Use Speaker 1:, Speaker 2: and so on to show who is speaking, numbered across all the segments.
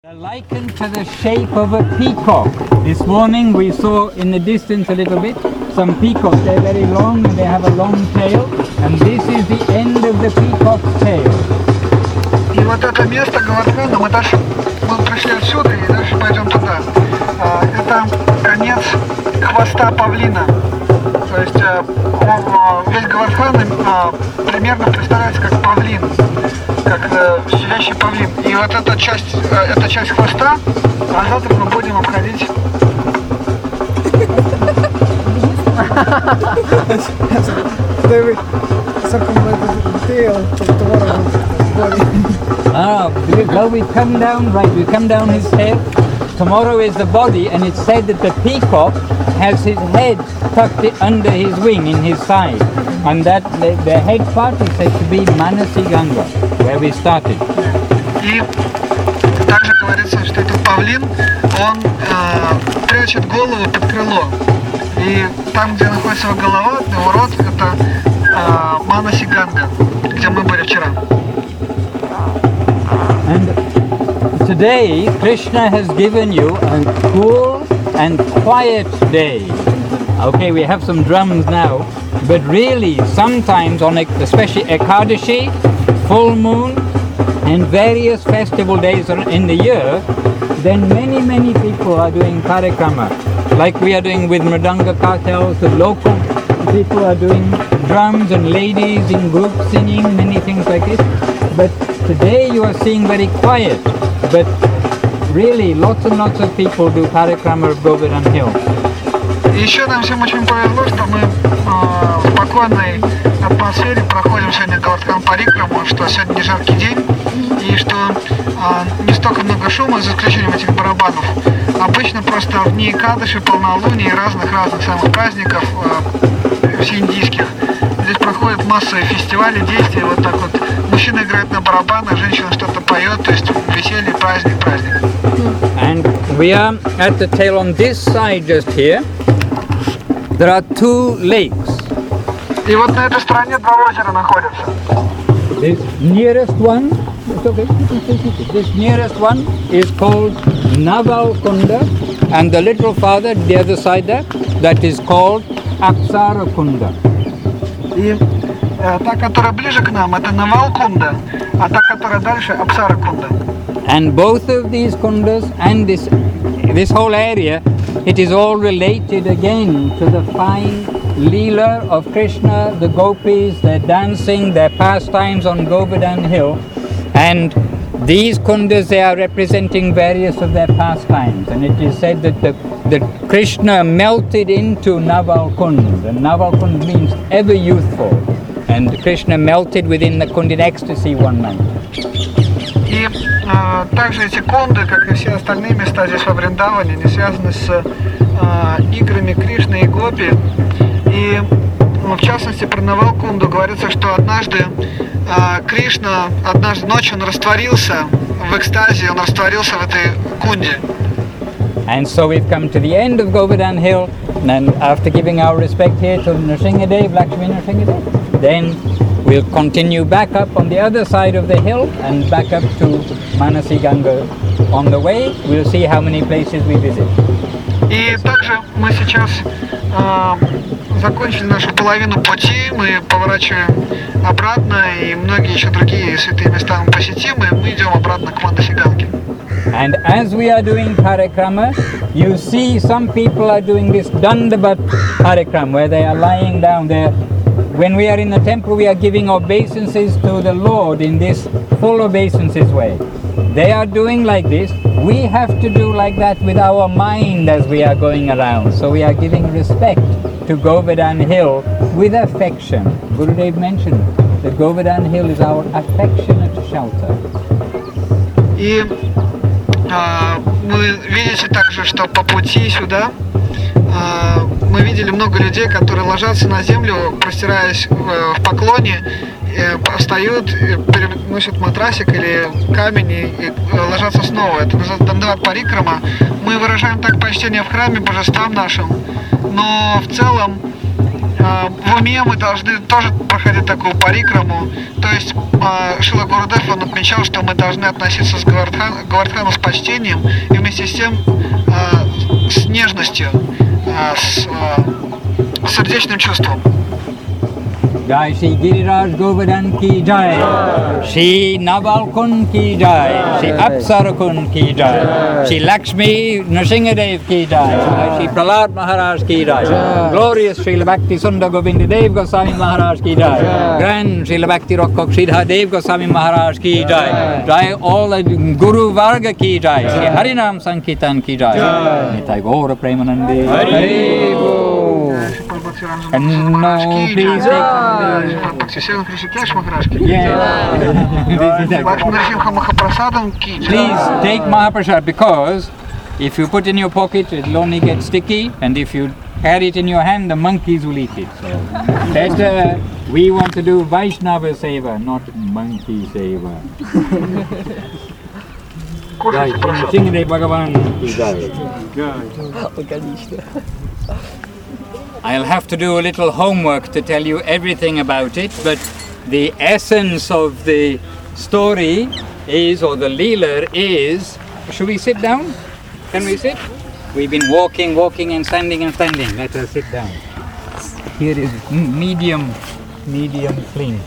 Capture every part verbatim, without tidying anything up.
Speaker 1: Likened to the shape of a peacock. This morning we saw in the distance a little bit some peacocks. They're very long and they have a long tail, and this is the end of the peacock's tail.
Speaker 2: И вот это место Говардхана, мы дальше мы пришли отсюда и дальше пойдем туда. Это конец хвоста павлина. То есть весь Говардхан примерно представляется как павлин, как сидящий павлин. И вот эта часть, эта часть хвоста, а завтра мы будем обходить.
Speaker 1: Ah, well, we come down, right, we come down his tail. Tomorrow is the body, and it's said that the peacock has his head tucked under his wing, in his side. And that the, the head part is said to be Manasi Ganga, where we started.
Speaker 2: И также говорится, что этот павлин, он э, прячет голову под крыло. И там, где находится его голова, его рот, это э, Манаси Ганга, где мы были вчера.
Speaker 1: And today, Krishna has given you a cool and quiet day. Okay, we have some drums now, but really, sometimes on, especially Ekadashi, full moon, and various festival days in the year, then many, many people are doing parikrama. Like we are doing with Mridanga cartels, the local people are doing drums and ladies in groups singing, many things like this. But today you are seeing very quiet, but really lots and lots of people do parikrama of Govardhan Hill.
Speaker 2: И еще нам всем очень повезло, что мы э, в спокойной атмосфере проходим сегодня Говардхан парикраму, что сегодня не жаркий день, и что э, не столько много шума, за исключением этих барабанов. Обычно просто в дни Экадаши, полнолуния и разных-разных самых праздников э, всеиндийских здесь проходят массовые фестивали, действия, вот так вот. Мужчина играет на барабанах, женщина что-то поет, то есть веселье, праздник, праздник.
Speaker 1: And we are at the tail on this side just here. There are two lakes.
Speaker 2: И вот на этой стороне два озера находятся.
Speaker 1: This nearest one, it's okay, this nearest one is called Naval Kunda, and the little farther, the other side there, that is called Apsara Kunda.
Speaker 2: И э, та, которая ближе к нам, это Навал Кунда, а та, которая дальше, Апсара Кунда.
Speaker 1: And both of these kundas and this this whole area, it is all related again to the fine Leela of Krishna, the gopis, their dancing, their pastimes on Govardhan Hill. And these kundas, they are representing various of their pastimes. And it is said that the, that Krishna melted into Naval Kund. And Naval Kund means ever youthful. And Krishna melted within the Kund in ecstasy one night.
Speaker 2: И э, также эти кунды, как и все остальные места здесь во Вриндаване, они связаны с э, играми Кришны и Гопи. И ну, в частности про Навал Кунду говорится, что однажды э, Кришна, однажды ночью он растворился в экстазе, он растворился в этой кунде.
Speaker 1: And so we've come to the end of Govardhan Hill, and after giving our respect here to Nrsingadev, Lakshmi Nrsingadev, then we'll continue back up on the other side of the hill and back up to Manasi Ganga. On the way, we'll see how many places we visit.
Speaker 2: И также мы сейчас э, закончили нашу половину пути, мы поворачиваем обратно, и многие еще другие святые места мы посетим, и мы идем обратно к Манаси Ганге.
Speaker 1: And as we are doing parikrama, you see some people are doing this dandavat parikrama, where they are lying down there. When we are in the temple, we are giving obeisances to the Lord in this full obeisances way. They are doing like this. We have to do like that with our mind as we are going around. So we are giving respect to Govardhan Hill with affection. Gurudev mentioned that Govardhan Hill is our affectionate shelter.
Speaker 2: И э, вы видите также, что по пути сюда э, мы видели много людей, которые ложатся на землю, простираясь в, в поклоне, э, встают, переносят матрасик или камень и, и ложатся снова. Это называется дандават парикрама. Мы выражаем так почтение в храме божествам нашим, но в целом э, в уме мы должны тоже проходить такую парикраму. То есть э, Шрила Гурудев, он отмечал, что мы должны относиться с Говардхан, Говардхану с почтением и вместе с тем э, с нежностью, э, с э, сердечным чувством.
Speaker 1: Jai Shri Giriraj Govardhan ki jai, Shri Naval Kun ki jai, Shri Apsara Kun ki jai, Shri Lakshmi Nrsingadev ki jai, Shri Prahlad Maharaj ki jai, glorious Srila Bhakti Sundar Govinda Dev Goswami Maharaj ki jai, grand Srila Bhakti Rockok Sridhar Dev Goswami Maharaj ki jai, jai all the Guru Varga ki jai, Shri Harinam Sankirtan ki jai, Nitai Gaura Premanande Hari Bo. And no, please take Please take Mahaprasad, because if you put in your pocket it will only get sticky, and if you carry it in your hand the monkeys will eat it. So better, we want to do Vaishnava Seva, not monkey Seva. Jai Singhadev Bhagavan ki jai. I'll have to do a little homework to tell you everything about it, but the essence of the story is, or the Leela is, should we sit down? Can we sit? We've been walking, walking and standing and standing. Let us sit down. Here is medium, medium clean.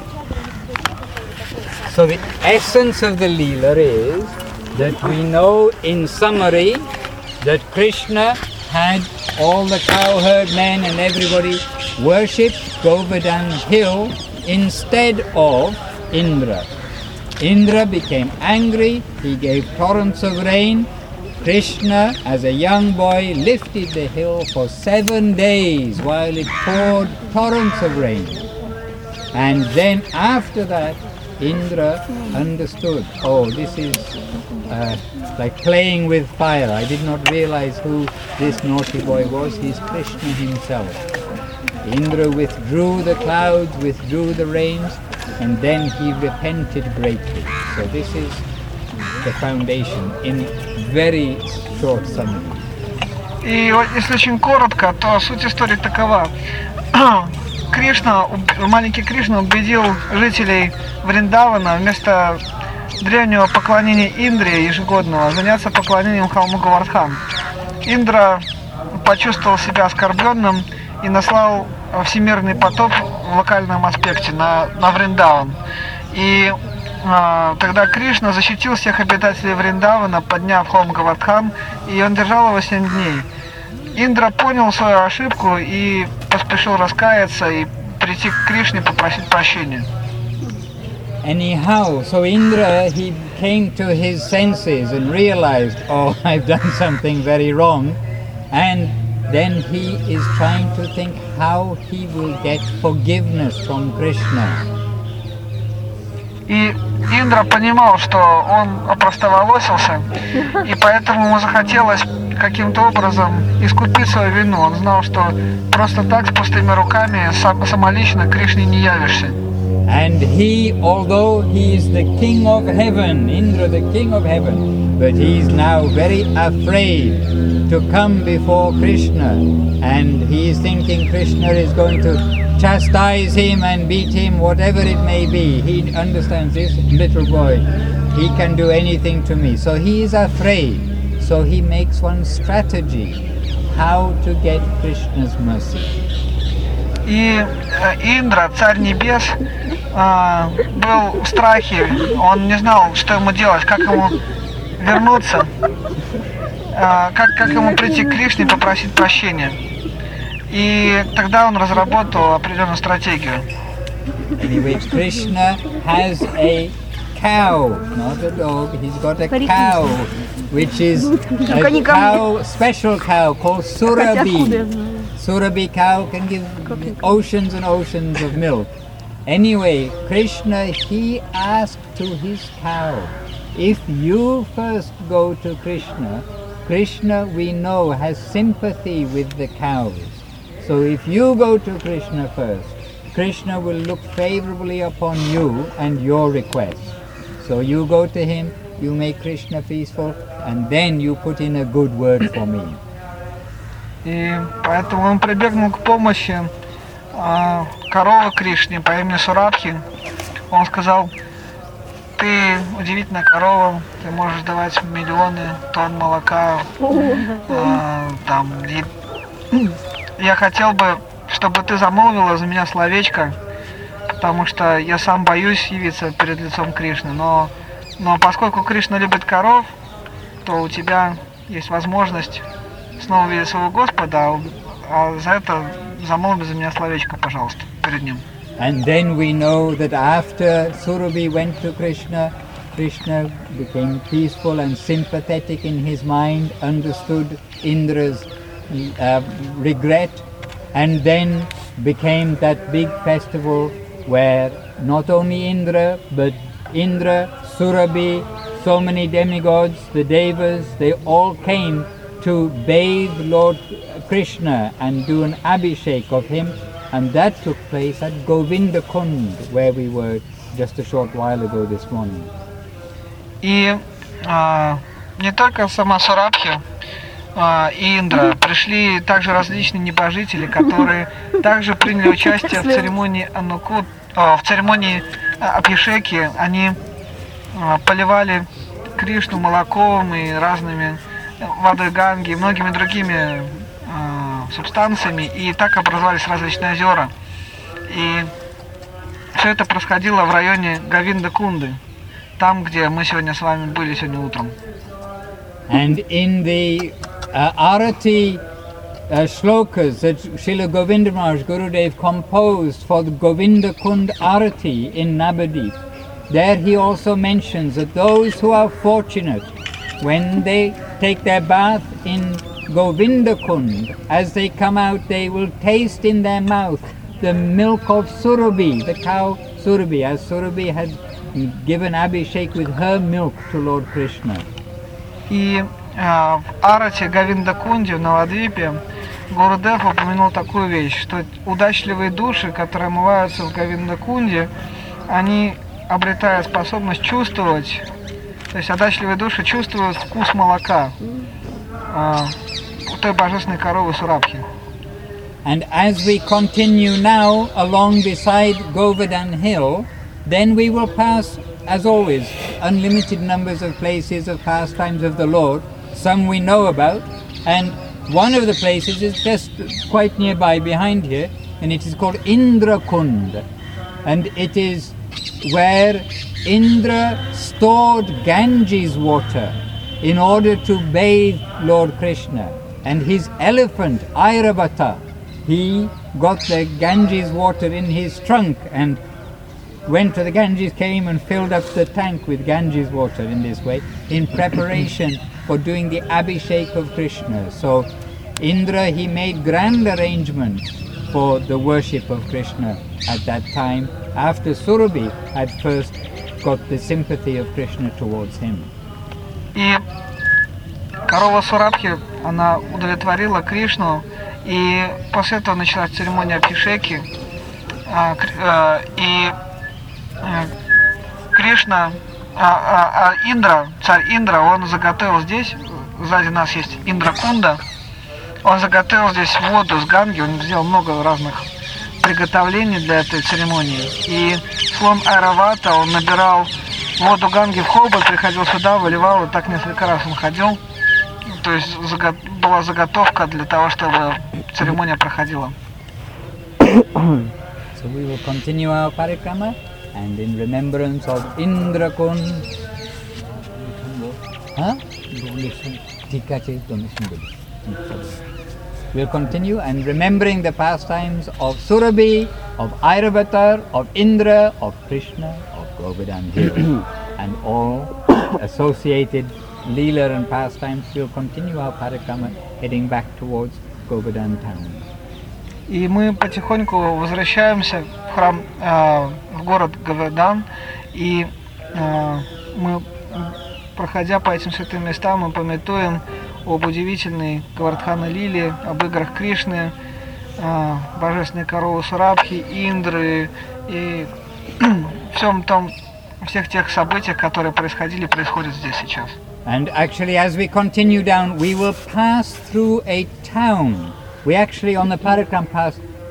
Speaker 1: So the essence of the Leela is that we know in summary that Krishna had all the cowherd men and everybody worshipped Govardhan hill instead of Indra. Indra became angry, he gave torrents of rain. Krishna, as a young boy, lifted the hill for seven days while it poured torrents of rain. And then after that, Indra understood, oh, this is uh, like playing with fire. I did not realize who this naughty boy was. He's Krishna himself. Indra withdrew the clouds, withdrew the rains, and then he repented greatly. So this is the foundation in very short summary.
Speaker 2: И вот, если очень коротко, то суть истории такова. Кришна, маленький Кришна убедил жителей Вриндавана вместо древнего поклонения Индре ежегодного заняться поклонением холму Говардхан. Индра почувствовал себя оскорбленным и наслал всемирный потоп в локальном аспекте на, на Вриндаван. И э, тогда Кришна защитил всех обитателей Вриндавана, подняв холм Говардхан, и он держал его семь дней. Индра понял свою ошибку и поспешил раскаяться и прийти к Кришне попросить прощения.
Speaker 1: Anyhow, so Indra, he came to his senses and realized, oh, I've done something very wrong, and then he is trying to think how he will get forgiveness from Krishna.
Speaker 2: И Индра понимал, что он опростоволосился, и поэтому ему захотелось каким-то образом искупить свою вину. Он знал, что просто так, с пустыми руками, сам, самолично Кришне не явишься.
Speaker 1: And he, although he is the king of heaven, Indra the king of heaven, but he is now very afraid to come before Krishna, and he is thinking Krishna is going to chastise him and beat him, whatever it may be. He understands this little boy, he can do anything to me. So he is afraid. So he makes one strategy how to get Krishna's mercy.
Speaker 2: И Индра, царь небес, был в страхе, он не знал, что ему делать, как ему вернуться, как, как ему прийти к Кришне и попросить прощения. И тогда он разработал определенную стратегию.
Speaker 1: Anyway, Krishna has a cow, not a dog, he's got a cow, which is a cow, special cow called Surabhi. Surabhi cow can give oceans and oceans of milk. Anyway, Krishna, he asked to his cow, if you first go to Krishna, Krishna we know has sympathy with the cows. So if you go to Krishna first, Krishna will look favorably upon you and your request. So you go to him, you make Krishna peaceful, and then you put in a good word for me.
Speaker 2: И поэтому он прибегнул к помощи а, коровы Кришне по имени Сурабхи. Он сказал: ты удивительная корова, ты можешь давать миллионы тонн молока. А, там, и я хотел бы, чтобы ты замолвила за меня словечко, потому что я сам боюсь явиться перед лицом Кришны. Но, но поскольку Кришна любит коров, то у тебя есть возможность снова видеть своего Господа, а за это замолви за меня словечко, пожалуйста, перед ним.
Speaker 1: And then we know that after Surabhi went to Krishna, Krishna became peaceful and sympathetic in his mind, understood Indra's uh, regret, and then became that big festival where not only Indra, but Indra, Surabhi, so many demigods, the Devas, they all came to bathe Lord Krishna and do an abhishek of him, and that took place at Govinda Kund, where we were just a short while ago this morning.
Speaker 2: И а, не только сама Сурабхи а, и Индра, пришли также различные небожители, которые также приняли участие в церемонии Анукут, а, в церемонии Абхишеки. Они а, поливали Кришну молоком и разными водой Ганги и многими другими а, субстанциями, и так образовались различные озера. И все это происходило в районе Говинда-Кунды, там, где мы сегодня с вами были сегодня утром.
Speaker 1: And in the uh, Arati uh, shlokas that Srila Govinda Maharaj Gurudev composed for the Govinda Kund Arati in Navadip, there he also mentions that those who are fortunate, when they take their bath in Govinda Kund, as they come out, they will taste in their mouth the milk of Surabhi, the cow Surabhi, as Surabhi had given Abhishek with her milk to Lord Krishna.
Speaker 2: И э, в Арате Говинда-Кунде в Навадвипе Гурудев упомянул такую вещь, что удачливые души, которые омываются в Говинда-Кунде, они обретают способность чувствовать, то есть удачливые души чувствуют вкус молока э, у той божественной коровы Сурабхи.
Speaker 1: And as we continue now along beside Govardhan Hill, then we will pass, as always, unlimited numbers of places of pastimes of the Lord. Some we know about, and one of the places is just quite nearby behind here, and it is called Indra Kund. And it is where Indra stored Ganges water in order to bathe Lord Krishna. And his elephant, Airavata, he got the Ganges water in his trunk and went to the Ganges, came and filled up the tank with Ganges water in this way, in preparation for doing the Abhishek of Krishna. So Indra, he made grand arrangements for the worship of Krishna at that time, after Surabhi had first got the sympathy of Krishna towards him.
Speaker 2: И корова Сурабхи, она удовлетворила Кришну, и после этого началась церемония Абхишеки, и Кришна, а, а, а Индра, царь Индра, он заготовил здесь, сзади нас есть Индра-Кунда, он заготовил здесь воду с Ганги, он сделал много разных приготовлений для этой церемонии. И слон Айравата, он набирал воду Ганги в хобот, приходил сюда, выливал, и так несколько раз он ходил. То есть заго- была заготовка для того, чтобы церемония проходила.
Speaker 1: So we will continue our parikrama, and in remembrance of Indra Kund, huh? We'll continue and remembering the pastimes of Surabhi, of Airavatar, of Indra, of Krishna, of Govardhan Hill, and all associated Leela and pastimes. We'll continue our parikrama heading back towards Govardhan town.
Speaker 2: И мы потихоньку возвращаемся в храм, э, в город Говардан, и э, мы, проходя по этим святым местам, мы памятуем об удивительной Говардхана Лиле, об играх Кришны, э, божественной коровы Сурабхи, Индры и всем том, всех тех событиях, которые происходили и происходят здесь сейчас.
Speaker 1: And actually, as we continue down, we will pass through a town. We actually, on the parikram, pass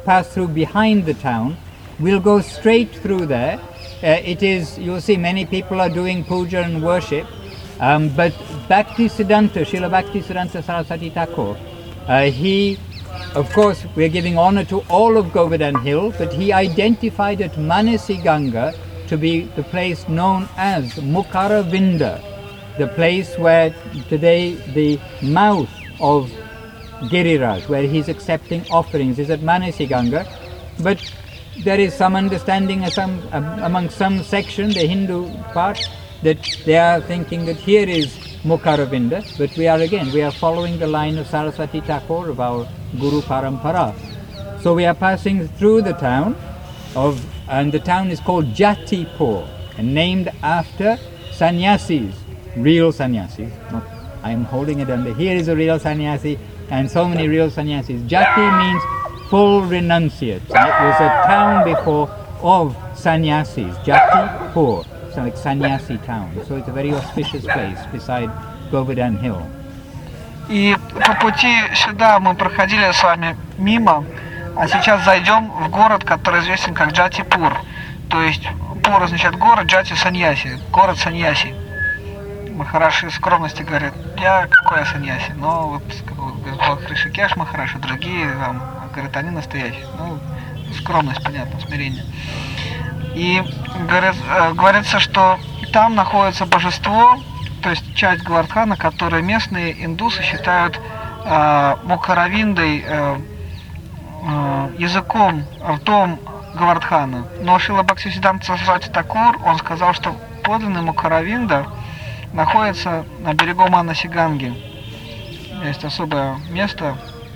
Speaker 1: pass through behind the town. We'll go straight through there. Uh, it is, you'll see many people are doing puja and worship, um, but Bhaktisiddhanta, Srila Bhaktisiddhanta Saraswati Thakur, uh, he, of course, we're giving honor to all of Govardhan Hill, but he identified at Manasi Ganga to be the place known as Mukharavinda, the place where today the mouth of Giriraj, where he's accepting offerings, is at Manasi Ganga. But there is some understanding some, um, among some section, the Hindu part, that they are thinking that here is Mukharavinda, but we are again, we are following the line of Saraswati Thakur, of our Guru Parampara. So we are passing through the town of, and the town is called Jatipur, and named after sannyasis, real sannyasis. Not, I am holding it under, here is a real sannyasi, and so many real sannyasis. Jati means full renunciates. And it was a town before of sannyasis, Jatipur, so like sannyasi town. So it's a very auspicious place beside Govardhan Hill.
Speaker 2: И по пути сюда мы проходили с вами мимо, а сейчас зайдем в город, который известен как Джатипур. То есть Пур означает город, Джати саньяси, город саньяси. Махараши скромности говорят, я какой я саньяси, но вот Ришикеш Махараш и другие там, говорят, они настоящие. Ну, скромность, понятно, смирение. И говорят, говорится, что там находится божество, то есть часть Говардхана, которую местные индусы считают э, Мукхаравиндой, э, э, языком, ртом Говардхана. Но Шрила Бхактисиддханта Сарасвати Тхакур, он сказал, что подлинный Мукхаравинда находится на берегу Манаси Ганги. Есть особое место.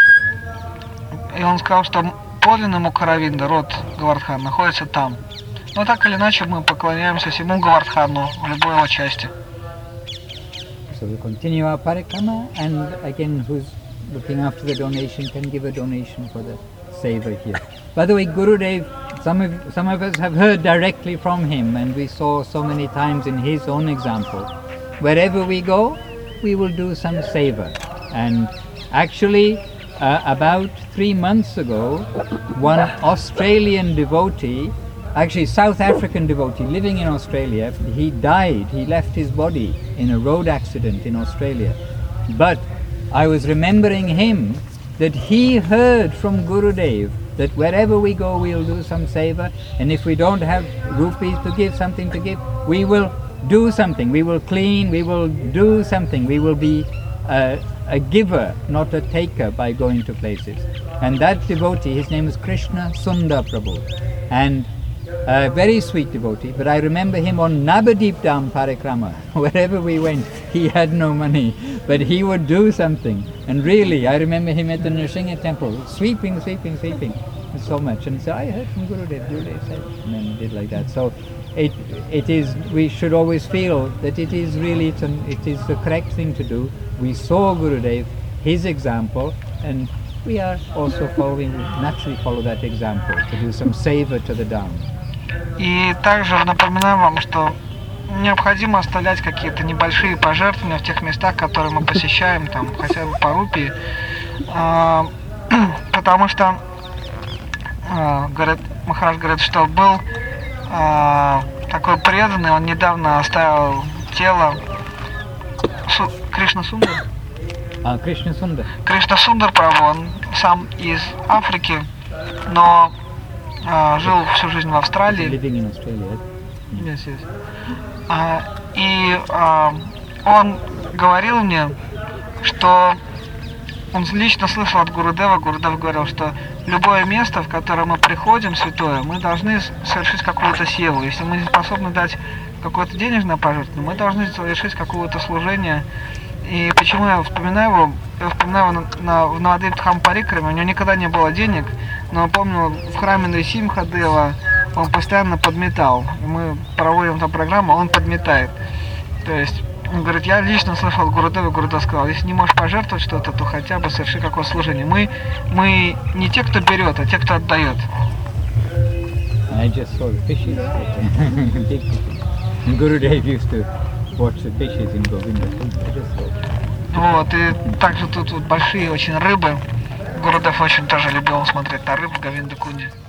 Speaker 2: И он сказал, что подлинный Мукхаравинда, род Говардхана, находится там. Но так или иначе мы поклоняемся всему Говардхану в любой его части.
Speaker 1: So we continue our parikrama, and again, who's looking after the donation can give a donation for the seva here. By the way, Gurudev, some of, some of us have heard directly from him, and we saw so many times in his own example. Wherever we go, we will do some seva. And actually, uh, about three months ago, one Australian devotee, actually South African devotee living in Australia, he died, he left his body in a road accident in Australia. But I was remembering him that he heard from Gurudev that wherever we go we'll do some seva, and if we don't have rupees to give, something to give, we will do something, we will clean, we will do something, we will be a, a giver, not a taker by going to places. And that devotee, his name is Krishna Sundar Prabhu, and a very sweet devotee, but I remember him on Nabadip Dham Parikrama. Wherever we went, he had no money, but he would do something. And really, I remember him at the Nrsimha temple, sweeping, sweeping, sweeping, so much. And so I heard from Gurudev, Gurudev said, and then he did like that. So it it is, we should always feel that it is really, it's an, it is the correct thing to do. We saw Gurudev, his example, and we are also following, naturally follow that example, to do some seva to the Dham.
Speaker 2: И также напоминаю вам, что необходимо оставлять какие-то небольшие пожертвования в тех местах, которые мы посещаем, там хотя бы по рупии, а, потому что а, говорят, Махарадж говорит, что был а, такой преданный, он недавно оставил тело Су, Кришна Сундар.
Speaker 1: А, Кришна Сундар.
Speaker 2: Кришна Сундар Прабху, он сам из Африки, но а, жил всю жизнь в Австралии.
Speaker 1: Living in Australia.
Speaker 2: Yes, yes. А, и а, он говорил мне, что он лично слышал от Гурудева, Гурудев говорил, что любое место, в которое мы приходим, святое, мы должны совершить какую-то севу. Если мы не способны дать какое-то денежное пожертвование, мы должны совершить какое-то служение. И почему я вспоминаю его? Я вспоминаю его на, на, в Навадвип Дхам Парикраме, у него никогда не было денег, но помню, в храме Нрисимхадева он постоянно подметал. И мы проводим там программу, он подметает. То есть, он говорит, я лично слышал от Гурудева, Гурудев сказал, если не можешь пожертвовать что-то, то хотя бы соверши какое-то служение. Мы, мы не те, кто берет, а те, кто отдает.
Speaker 1: I just saw the fishes. Big fishes. And Gurudev used to watch the fishes in Govinda. I just saw.
Speaker 2: Вот, и также тут вот большие очень рыбы. Гурудев очень тоже любил смотреть на рыб в Говиндо-Кунде.